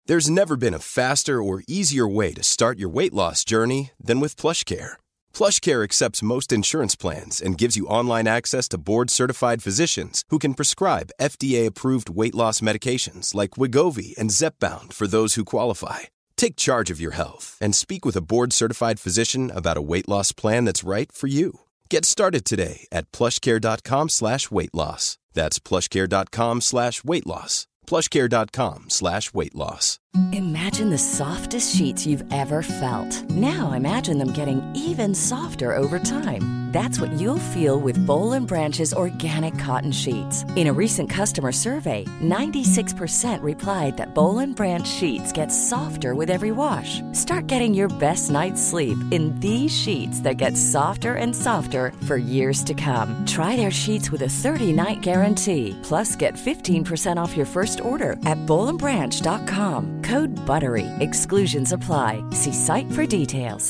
There's never been a faster or easier way to start your weight loss journey than with PlushCare. PlushCare accepts most insurance plans and gives you online access to board-certified physicians who can prescribe FDA-approved weight loss medications like Wegovy and Zepbound for those who qualify. Take charge of your health and speak with a board-certified physician about a weight loss plan that's right for you. Get started today at plushcare.com/weightloss. That's plushcare.com/weightloss. plushcare.com/weightloss. Imagine the softest sheets you've ever felt. Now imagine them getting even softer over time. That's what you'll feel with Boll & Branch's organic cotton sheets. In a recent customer survey, 96% replied that Boll & Branch sheets get softer with every wash. Start getting your best night's sleep in these sheets that get softer and softer for years to come. Try their sheets with a 30-night guarantee. Plus, get 15% off your first order at bollandbranch.com. Code BUTTERY. Exclusions apply. See site for details.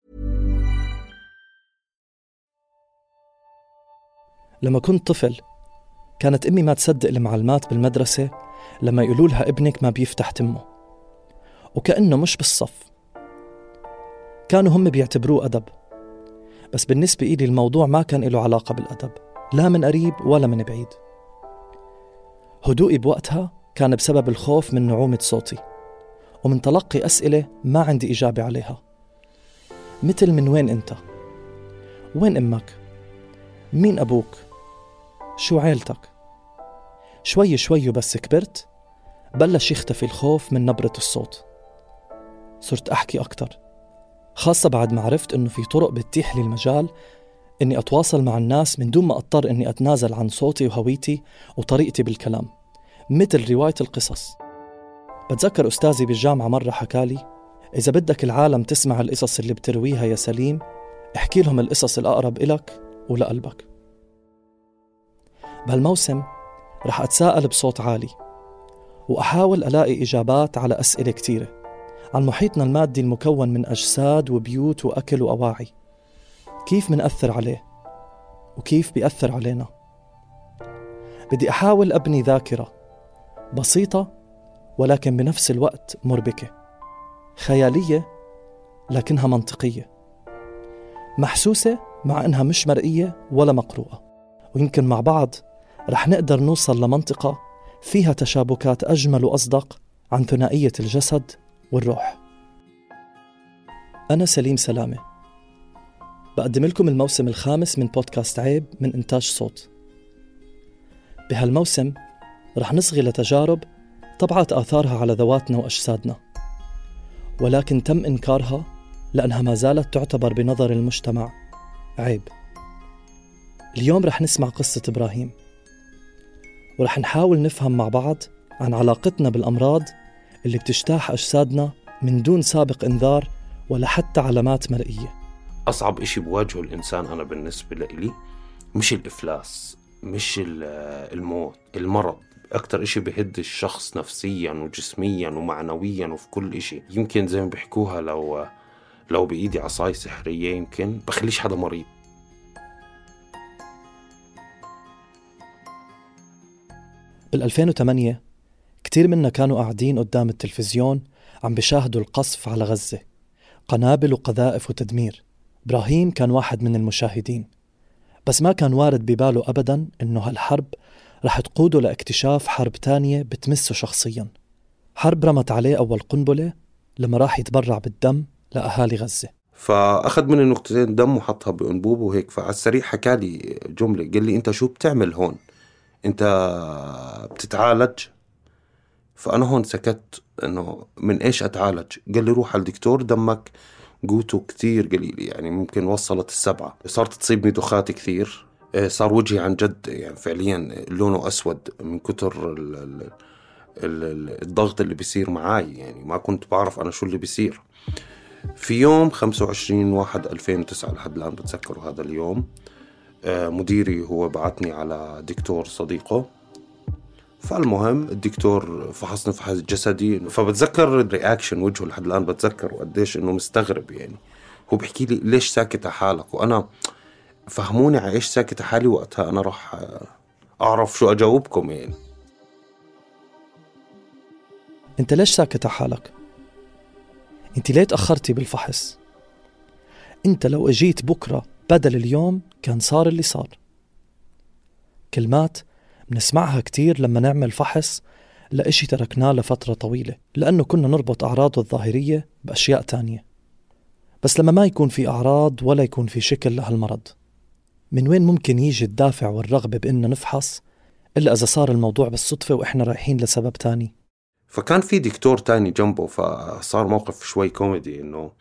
لما كنت طفل كانت أمي ما تصدق المعلمات بالمدرسة لما يقولوا لها ابنك ما بيفتح تمه، وكأنه مش بالصف. كانوا هم بيعتبروه أدب، بس بالنسبة إلي الموضوع ما كان له علاقة بالأدب، لا من قريب ولا من بعيد. هدوئي بوقتها كان بسبب الخوف من نعومة صوتي ومن تلقي أسئلة ما عندي إجابة عليها، مثل من وين أنت؟ وين أمك؟ مين أبوك؟ شو عيلتك؟ شوي شوي بس كبرت بلش يختفي الخوف من نبرة الصوت. صرت أحكي أكتر، خاصة بعد ما عرفت إنه في طرق بتتيح لي المجال إني أتواصل مع الناس من دون ما أضطر إني أتنازل عن صوتي وهويتي وطريقتي بالكلام، مثل رواية القصص. بتذكر أستاذي بالجامعة مرة حكالي: إذا بدك العالم تسمع القصص اللي بترويها يا سليم، احكي لهم القصص الأقرب إلك ولقلبك. بهالموسم رح أتساءل بصوت عالي وأحاول ألاقي إجابات على أسئلة كتيرة عن محيطنا المادي المكون من أجساد وبيوت وأكل وأواعي. كيف منأثر عليه وكيف بيأثر علينا؟ بدي أحاول أبني ذاكرة بسيطة ولكن بنفس الوقت مربكة، خيالية لكنها منطقية، محسوسة مع أنها مش مرئية ولا مقروءة. ويمكن مع بعض رح نقدر نوصل لمنطقة فيها تشابكات أجمل وأصدق عن ثنائية الجسد والروح. أنا سليم سلامة، بقدم لكم الموسم الخامس من بودكاست عيب من إنتاج صوت. بهالموسم رح نصغي لتجارب طبعت آثارها على ذواتنا وأجسادنا، ولكن تم إنكارها لأنها ما زالت تعتبر بنظر المجتمع عيب. اليوم رح نسمع قصة إبراهيم، ورح نحاول نفهم مع بعض عن علاقتنا بالأمراض اللي بتجتاح أجسادنا من دون سابق إنذار ولا حتى علامات مرئية. أصعب إشي بواجهه الإنسان أنا بالنسبة لي مش الإفلاس، مش الموت، المرض. أكتر إشي بيهد الشخص نفسيا وجسميا ومعنويا وفي كل إشي. يمكن زي ما بيحكوها لو بإيدي عصاي سحرية يمكن بخليش حدا مريض. بال2008 كتير منا كانوا قاعدين قدام التلفزيون عم بيشاهدوا القصف على غزة، قنابل وقذائف وتدمير. إبراهيم كان واحد من المشاهدين، بس ما كان وارد بباله أبداً إنه هالحرب رح تقوده لاكتشاف حرب تانية بتمسه شخصياً. حرب رمت عليه أول قنبلة لما راح يتبرع بالدم لأهالي غزة. فأخذ مني نقطتين دم وحطها بأنبوب وهيك. فعلى السريع حكالي جملة، قال لي: أنت شو بتعمل هون؟ أنت بتتعالج؟ فأنا هون سكت إنه من إيش أتعالج؟ قال لي: روح على الدكتور، دمك قوته كتير قليل، يعني ممكن وصلت 7. صارت تصيبني دخات كثير، صار وجهي عن جد يعني فعليا لونه أسود من كتر الضغط اللي بيصير معاي. يعني ما كنت بعرف أنا شو اللي بيصير. في يوم 25/1/2009 لحد الآن بتذكره هذا اليوم، مديري هو بعتني على دكتور صديقه. فالمهم الدكتور فحصني فحص جسدي، فبتذكر الرياكشن وجهه لحد الآن بتذكر، وقديش إنه مستغرب. يعني هو بيحكي لي: ليش ساكت حالك؟ وأنا فهموني على إيش ساكت حالي. وقتها أنا راح أعرف شو أجاوبكم. يعني انت ليش ساكت على حالك؟ انت ليه تأخرتي بالفحص؟ انت لو اجيت بكرة بدل اليوم كان صار اللي صار. كلمات بنسمعها كتير لما نعمل فحص لإشي تركناه لفترة طويلة، لأنه كنا نربط أعراضه الظاهرية بأشياء تانية. بس لما ما يكون في أعراض ولا يكون في شكل لهالمرض، من وين ممكن يجي الدافع والرغبة بإننا نفحص إلا إذا صار الموضوع بالصدفة وإحنا رايحين لسبب تاني؟ فكان في دكتور تاني جنبه، فصار موقف شوي كوميدي إنه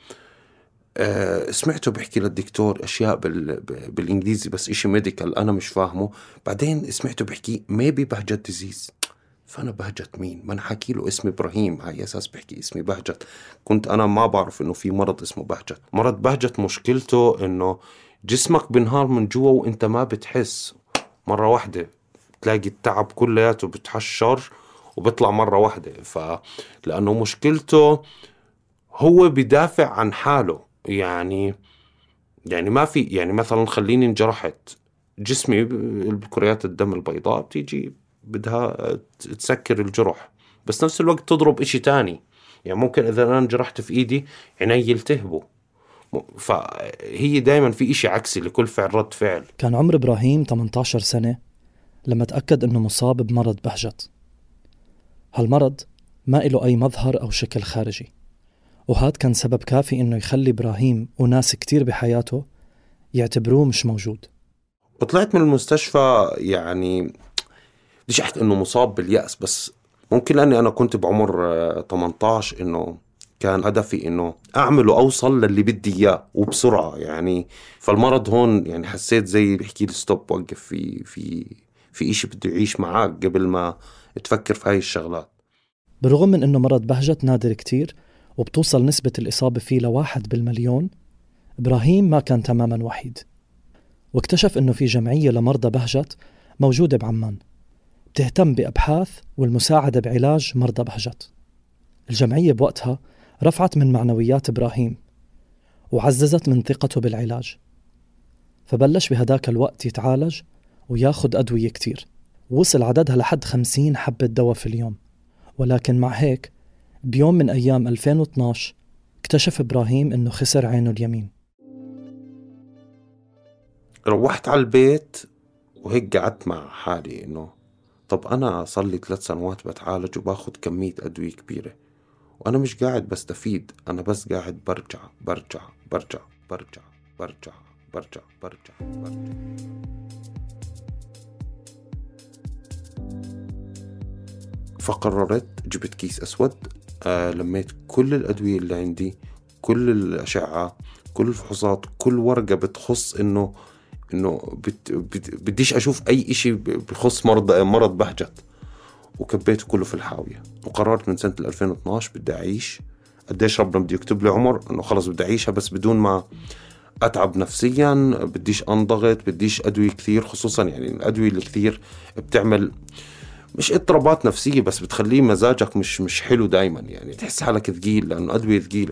سمعته بحكي للدكتور أشياء بالإنجليزي بس إشي ميديكال أنا مش فاهمه. بعدين سمعته بحكي maybe بهجت disease. فأنا بهجت مين؟ ما أنا حكي له اسمي إبراهيم، هاي أساس بحكي اسمي بهجت. كنت أنا ما بعرف إنه في مرض اسمه بهجت. مرض بهجت مشكلته إنه جسمك بنهار من جوا وإنت ما بتحس، مرة واحدة تلاقي التعب كلياته بتحشر وبيطلع مرة واحدة. فلأنه مشكلته هو بدافع عن حاله، يعني ما في، يعني مثلا خليني انجرحت جسمي بكريات الدم البيضاء بتيجي بدها تسكر الجرح، بس نفس الوقت تضرب اشي تاني. يعني ممكن اذا انا انجرحت في ايدي عيني يلتهبوا. فهي دايما في اشي عكسي لكل فعل رد فعل. كان عمر إبراهيم 18 سنة لما تأكد أنه مصاب بمرض بهجت. هالمرض ما له أي مظهر أو شكل خارجي، وهذا كان سبب كافي إنه يخلي إبراهيم وناس كتير بحياته يعتبروه مش موجود. وطلعت من المستشفى، يعني بديش أحكي إنه مصاب باليأس، بس ممكن لأني أنا كنت بعمر 18 إنه كان هدفي إنه أعمل وأوصل للي بدي إياه وبسرعة. يعني فالمرض هون يعني حسيت زي بيحكي لي ستوب، وقف في إشي بده يعيش معاك قبل ما تفكر في هاي الشغلات. بالرغم من إنه مرض بهجت نادر كتير وبتوصل نسبة الإصابة فيه ل1 بالمليون، إبراهيم ما كان تماماً وحيد، واكتشف إنه في جمعية لمرضى بهجت موجودة بعمان بتهتم بأبحاث والمساعدة بعلاج مرضى بهجت. الجمعية بوقتها رفعت من معنويات إبراهيم وعززت من ثقته بالعلاج، فبلش بهداك الوقت يتعالج وياخد أدوية كتير، وصل عددها لحد 50 حبة دواء في اليوم. ولكن مع هيك بيوم من أيام 2012 اكتشف إبراهيم إنه خسر عينه اليمين. روحت على البيت وهيك قعدت مع حالي إنه طب أنا صار لي 3 سنوات بتعالج وباخد كمية أدوية كبيرة، وأنا مش قاعد بستفيد، أنا بس قاعد برجع برجع برجع برجع برجع برجع برجع برجع. فقررت جبت كيس أسود، لميت كل الأدوية اللي عندي، كل الأشعة، كل الفحوصات، كل ورقة بتخص إنه بديش أشوف أي إشي بخص مرض بهجت، وكبيته كله في الحاوية. وقررت من سنة 2012 بدي أعيش. قديش ربنا بدي يكتب لي عمر إنه خلص بدي أعيشها، بس بدون ما أتعب نفسيا، بديش أنضغط، بديش أدوية كثير، خصوصا يعني الأدوية اللي كثير بتعمل مش اضطرابات نفسية، بس بتخليه مزاجك مش حلو دايما، يعني تحس حالك ثقيل لأنه أدوية ثقيلة.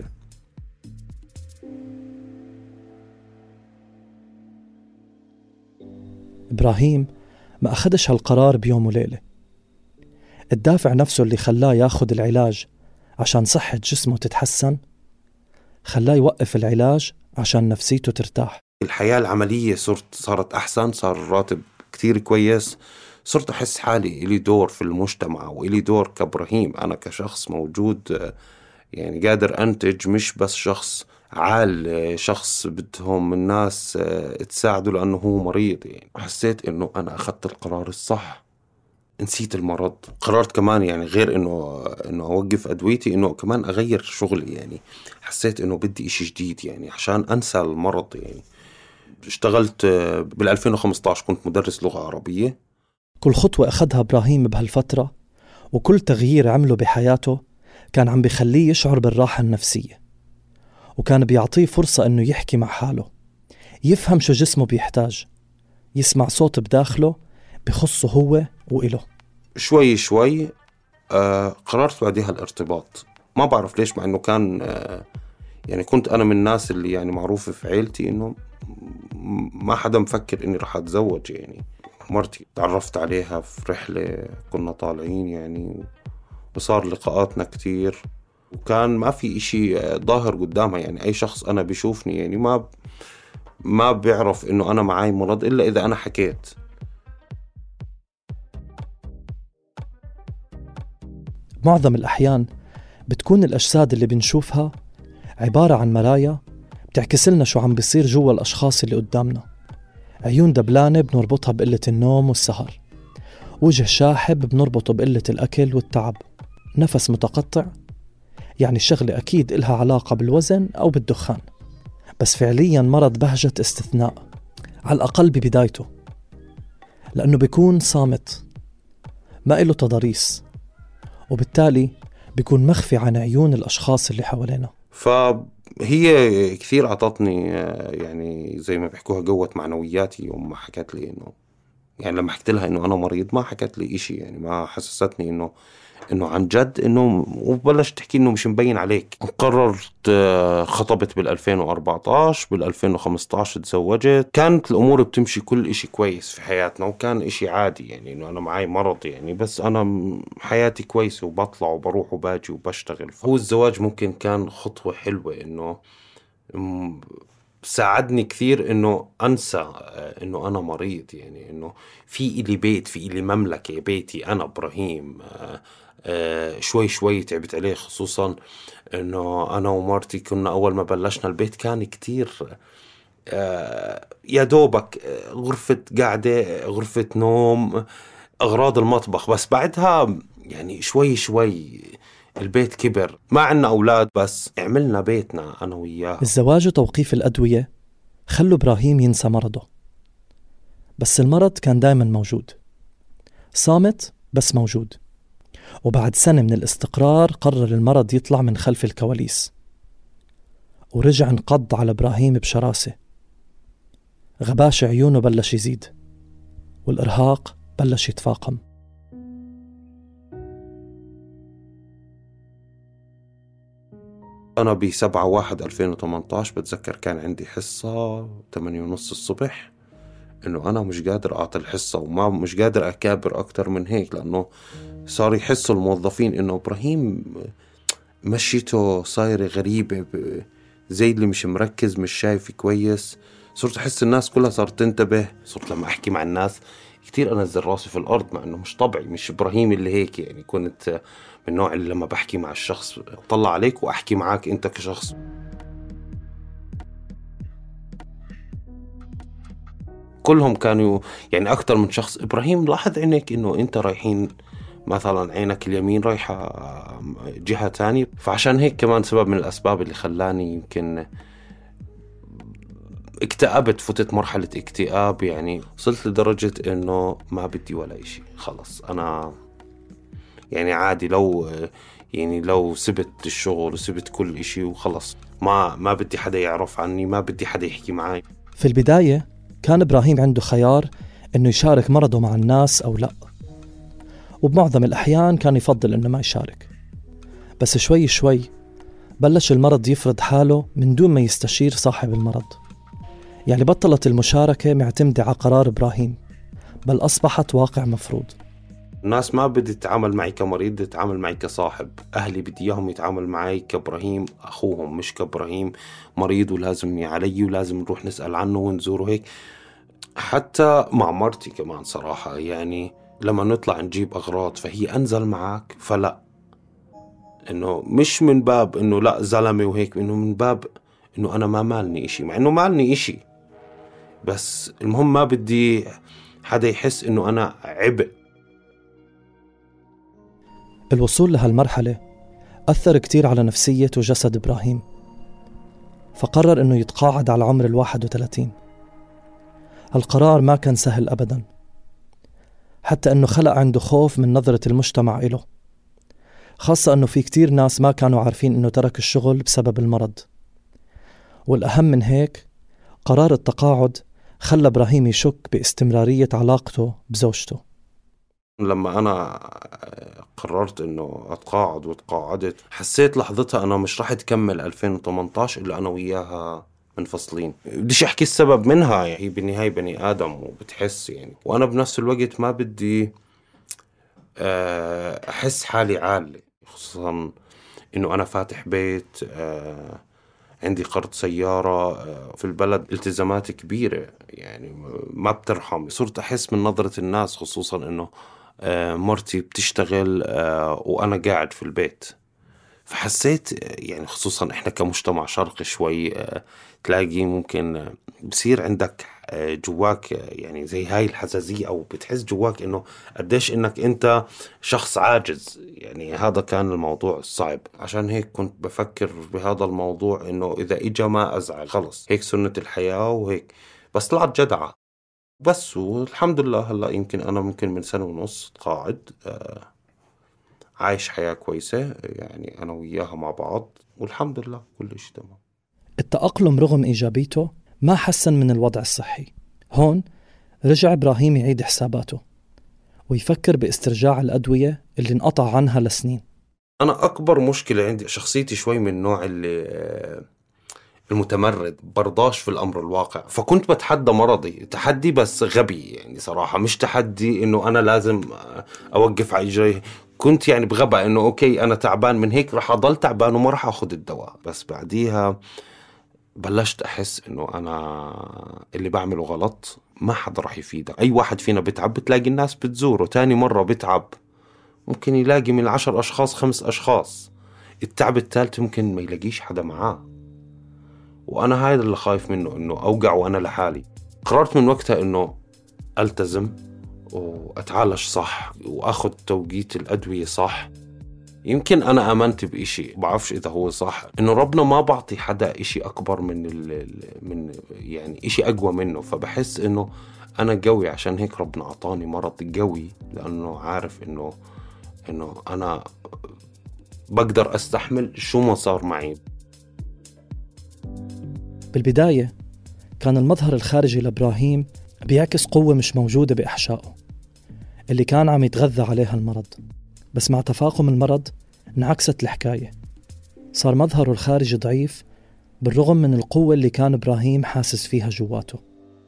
إبراهيم ما أخدش هالقرار بيوم وليلة. الدافع نفسه اللي خلاه ياخد العلاج عشان صحة جسمه تتحسن خلاه يوقف العلاج عشان نفسيته ترتاح. الحياة العملية صارت أحسن، صار الراتب كتير كويس، صرت أحس حالي إلي دور في المجتمع وإلي دور كإبراهيم، أنا كشخص موجود، يعني قادر أنتج، مش بس شخص عال، شخص بدهم الناس تساعده لأنه هو مريض. يعني حسيت إنه أنا أخذت القرار الصح، نسيت المرض. قررت كمان يعني غير إنه أوقف أدويتي، إنه كمان أغير شغلي. يعني حسيت إنه بدي إشي جديد يعني عشان أنسى المرض. يعني اشتغلت بال2015 كنت مدرس لغة عربية. كل خطوة أخذها إبراهيم بهالفترة وكل تغيير عمله بحياته كان عم بيخليه يشعر بالراحة النفسية، وكان بيعطيه فرصة إنه يحكي مع حاله، يفهم شو جسمه بيحتاج، يسمع صوت بداخله بخصه هو وإله. شوي شوي قررت بعدها الارتباط. ما بعرف ليش، مع إنه كان يعني كنت أنا من الناس اللي يعني معروفة في عيلتي إنه ما حدا مفكر إني رح أتزوج. يعني مرتي تعرفت عليها في رحلة كنا طالعين يعني، وصار لقاءاتنا كتير، وكان ما في إشي ظاهر قدامها. يعني أي شخص أنا بيشوفني يعني ما بيعرف إنه أنا معاي مرض إلا إذا أنا حكيت. معظم الأحيان بتكون الأجساد اللي بنشوفها عبارة عن مرايا بتعكس لنا شو عم بيصير جوا الأشخاص اللي قدامنا. عيون دبلانة بنربطها بقلة النوم والسهر، وجه شاحب بنربطه بقلة الأكل والتعب، نفس متقطع يعني الشغلة أكيد إلها علاقة بالوزن أو بالدخان. بس فعلياً مرض بهجة استثناء، على الأقل ببدايته، لأنه بيكون صامت ما إله تضاريس، وبالتالي بيكون مخفي عن عيون الأشخاص اللي حوالينا. فهي كثير عطتني يعني زي ما بيحكوها قوة معنوياتي يوم ما حكت لي إنه، يعني لما حكيت لها إنه أنا مريض ما حكت لي إشي، يعني ما حسستني إنه عن جد إنه، وبلشت تحكي إنه مش مبين عليك. قررت خطبت بال2014، بال2015 تزوجت. كانت الأمور بتمشي كل إشي كويس في حياتنا، وكان إشي عادي يعني إنه أنا معاي مرض يعني، بس أنا حياتي كويسة وبطلع وبروح وباجي وبشتغل. هو الزواج ممكن كان خطوة حلوة، إنه ساعدني كثير إنه أنسى إنه أنا مريض، يعني إنه في إلي بيت، في إلي مملكة، بيتي أنا إبراهيم. شوي شوي تعبت عليه، خصوصا إنه أنا ومارتي كنا أول ما بلشنا البيت كان كتير يا دوبك غرفة قاعدة، غرفة نوم، أغراض المطبخ. بس بعدها يعني شوي شوي البيت كبر، ما عنا أولاد بس عملنا بيتنا أنا وياه. الزواج وتوقيف الأدوية خلوا إبراهيم ينسى مرضه، بس المرض كان دايما موجود، صامت بس موجود. وبعد سنة من الاستقرار قرر المرض يطلع من خلف الكواليس، ورجع انقض على إبراهيم بشراسة. غباش عيونه بلش يزيد، والإرهاق بلش يتفاقم. أنا ب7/1/2018 بتذكر كان عندي حصة 8:30 الصبح، إنه أنا مش قادر أعطي الحصة، وما مش قادر أكابر أكتر من هيك، لأنه صار يحسوا الموظفين إنه إبراهيم مشيته صايرة غريبة، زي اللي مش مركز، مش شايف كويس. صرت أحس الناس كلها صارت تنتبه. صرت لما أحكي مع الناس كتير أنزل راسي في الأرض، مع إنه مش طبعي، مش إبراهيم اللي هيك. يعني كنت من النوع اللي لما بحكي مع الشخص أطلع عليك وأحكي معاك أنت كشخص. كلهم كانوا يعني أكتر من شخص، إبراهيم لاحظ عينك إنه أنت رايحين مثلا، عينك اليمين رايحة جهة تانية. فعشان هيك كمان سبب من الأسباب اللي خلاني يمكن اكتئبت، فتت مرحلة اكتئاب. يعني وصلت لدرجة إنه ما بدي ولا إشي، خلص أنا يعني عادي لو سبت الشغل وسبت كل إشي وخلص، ما بدي حدا يعرف عني، ما بدي حدا يحكي معي. في البداية كان إبراهيم عنده خيار إنه يشارك مرضه مع الناس أو لا، وبمعظم الأحيان كان يفضل إنه ما يشارك. بس شوي شوي بلش المرض يفرض حاله من دون ما يستشير صاحب المرض. يعني بطلت المشاركة معتمدة على قرار إبراهيم، بل أصبحت واقع مفروض. الناس ما بدي تتعامل معي كمريض، بدي تتعامل معي كصاحب. أهلي بدي إياهم يتعامل معي كإبراهيم أخوهم، مش كإبراهيم مريض ولازم علي ولازم نروح نسأل عنه ونزوره هيك. حتى مع مرتي كمان صراحة، يعني لما نطلع نجيب أغراض فهي أنزل معك، فلا، إنه مش من باب إنه لا زلمة وهيك، إنه من باب إنه أنا ما مالني إشي، مع إنه مالني إشي، بس المهم ما بدي حدا يحس إنه أنا عبء. الوصول لهالمرحلة أثر كتير على نفسية وجسد إبراهيم، فقرر إنه يتقاعد على عمر 31. هالقرار ما كان سهل أبدا، حتى إنه خلق عنده خوف من نظرة المجتمع إله، خاصة إنه في كتير ناس ما كانوا عارفين إنه ترك الشغل بسبب المرض. والأهم من هيك، قرار التقاعد خلى إبراهيم يشك باستمرارية علاقته بزوجته. لما أنا قررت إنه أتقاعد وتقاعدت، حسيت لحظتها أنا مش راح تكمل 2018 إلا أنا وياها منفصلين. بديش أحكي السبب منها، يعني بالنهاية بني آدم وبتحس يعني، وأنا بنفس الوقت ما بدي أحس حالي عالي، خصوصا إنه أنا فاتح بيت، عندي قرض سيارة، في البلد التزامات كبيرة يعني ما بترحم. صرت أحس من نظرة الناس، خصوصا إنه مرتي بتشتغل وأنا قاعد في البيت. فحسيت يعني خصوصا إحنا كمجتمع شرقي شوي، تلاقي ممكن بصير عندك جواك يعني زي هاي الحساسية، أو بتحس جواك إنه قديش إنك أنت شخص عاجز. يعني هذا كان الموضوع الصعب، عشان هيك كنت بفكر بهذا الموضوع إنه إذا إجا ما أزعل، خلص هيك سنة الحياة وهيك. بس طلعت جدعة بس، والحمد لله. هلأ يمكن أنا ممكن من سنة ونص قاعد عايش حياة كويسة يعني أنا وياها مع بعض، والحمد لله كل شيء تمام. التأقلم رغم إيجابيته ما حسن من الوضع الصحي. هون رجع إبراهيم يعيد حساباته ويفكر باسترجاع الأدوية اللي انقطع عنها لسنين. أنا أكبر مشكلة عندي شخصيتي شوي من النوع اللي المتمرد، برضاش في الأمر الواقع. فكنت بتحدى مرضي تحدي بس غبي يعني صراحة، مش تحدي إنه أنا لازم أوقف على إجري. كنت يعني بغباء إنه أوكي أنا تعبان، من هيك رح أضل تعبان وما رح أخذ الدواء. بس بعديها بلشت أحس إنه أنا اللي بعمله غلط، ما حدا رح يفيدك. أي واحد فينا بتعب بتلاقي الناس بتزوره، تاني مرة بتعب ممكن يلاقي من 10 أشخاص 5 أشخاص، التعب الثالث ممكن ما يلاقيش حدا معاه. وأنا هاي اللي خايف منه، إنه أوقع وأنا لحالي. قررت من وقتها إنه ألتزم وأتعالج صح وأخذ توقيت الأدوية صح. يمكن أنا آمنت بإشي، بعرفش إذا هو صح، إنه ربنا ما بعطي حدا إشي أكبر من يعني إشي أقوى منه. فبحس إنه أنا قوي، عشان هيك ربنا عطاني مرض قوي، لأنه عارف إنه أنا بقدر أستحمل شو ما صار معي. بالبداية كان المظهر الخارجي لإبراهيم بيعكس قوة مش موجودة بأحشائه اللي كان عم يتغذى عليها المرض. بس مع تفاقم المرض انعكست الحكاية، صار مظهره الخارجي ضعيف بالرغم من القوة اللي كان إبراهيم حاسس فيها جواته.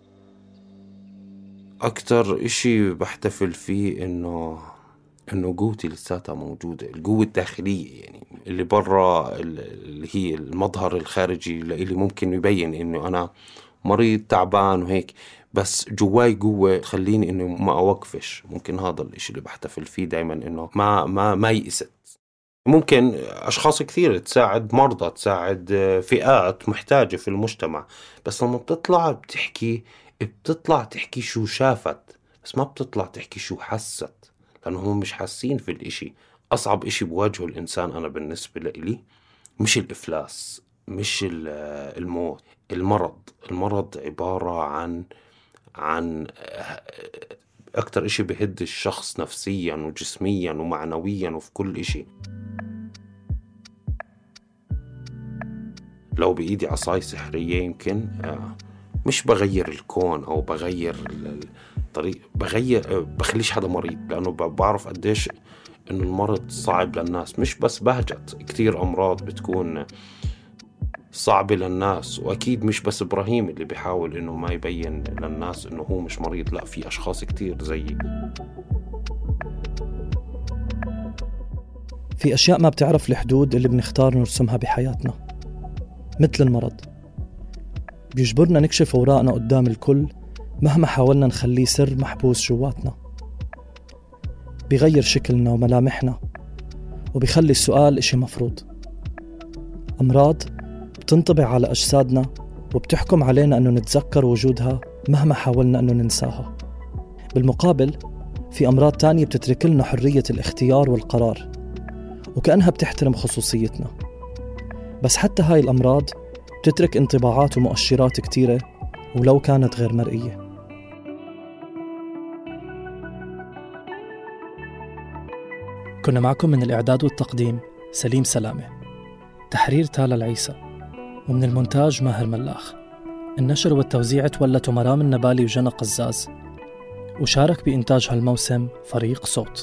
أكتر إشي بحتفل فيه إنه قوتي لساتها موجودة، القوة الداخلية يعني. اللي برا اللي هي المظهر الخارجي اللي ممكن يبين إنه أنا مريض تعبان وهيك، بس جواي قوة تخليني إنه ما أوقفش. ممكن هذا الإشي اللي بحتفل فيه دايما، إنه ما يئست. ممكن أشخاص كثير تساعد مرضى، تساعد فئات محتاجة في المجتمع، بس لما بتطلع تحكي شو شافت، بس ما بتطلع تحكي شو حست، لأنهم مش حاسين في الإشي. أصعب إشي بواجهه الإنسان أنا بالنسبة لي مش الإفلاس، مش الموت، المرض عبارة عن أكتر إشي بهد الشخص نفسيا وجسميا ومعنويا وفي كل إشي. لو بإيدي عصاي سحرية يمكن مش بغير الكون أو بغير الطريق، بخليش حدا مريض، لأنه بعرف قديش إنه المرض صعب للناس. مش بس بهجت، كتير أمراض بتكون صعبة للناس، وأكيد مش بس إبراهيم اللي بيحاول إنه ما يبين للناس إنه هو مش مريض، لا، في أشخاص كتير زيي. في أشياء ما بتعرف الحدود اللي بنختار نرسمها بحياتنا، مثل المرض بيجبرنا نكشف أوراقنا قدام الكل مهما حاولنا نخليه سر محبوس جواتنا. بيغير شكلنا وملامحنا وبيخلي السؤال إشي مفروض. أمراض بتنطبع على أجسادنا وبتحكم علينا أنه نتذكر وجودها مهما حاولنا أنه ننساها. بالمقابل في أمراض تانية بتترك لنا حرية الاختيار والقرار، وكأنها بتحترم خصوصيتنا. بس حتى هاي الأمراض بتترك انطباعات ومؤشرات كتيرة ولو كانت غير مرئية. كنا معكم من الإعداد والتقديم سليم سلامة، تحرير تالا العيسى، ومن المونتاج ماهر ملاخ. النشر والتوزيع تولته مرام النبالي وجنى قزاز، وشارك بإنتاج هالموسم فريق صوت.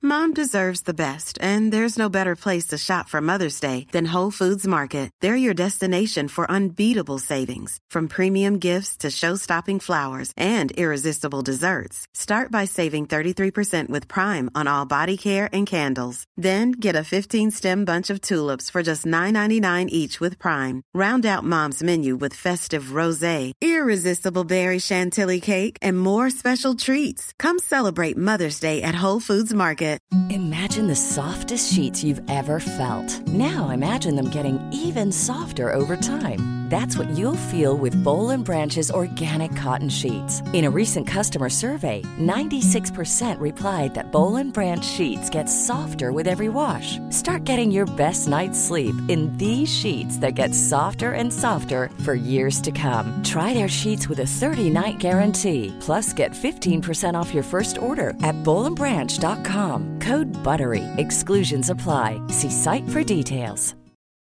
Mom deserves the best, and there's no better place to shop for Mother's Day than Whole Foods Market. They're your destination for unbeatable savings, from premium gifts to show-stopping flowers and irresistible desserts. Start by saving 33% with Prime on all body care and candles. Then get a 15-stem bunch of tulips for just $9.99 each with Prime. Round out Mom's menu with festive rosé, irresistible berry chantilly cake, and more special treats. Come celebrate Mother's Day at Whole Foods Market. Imagine the softest sheets you've ever felt. Now imagine them getting even softer over time. That's what you'll feel with Boll & Branch's organic cotton sheets. In a recent customer survey, 96% replied that Boll & Branch sheets get softer with every wash. Start getting your best night's sleep in these sheets that get softer and softer for years to come. Try their sheets with a 30-night guarantee. Plus, get 15% off your first order at bollandbranch.com. Code BUTTERY. Exclusions apply. See site for details.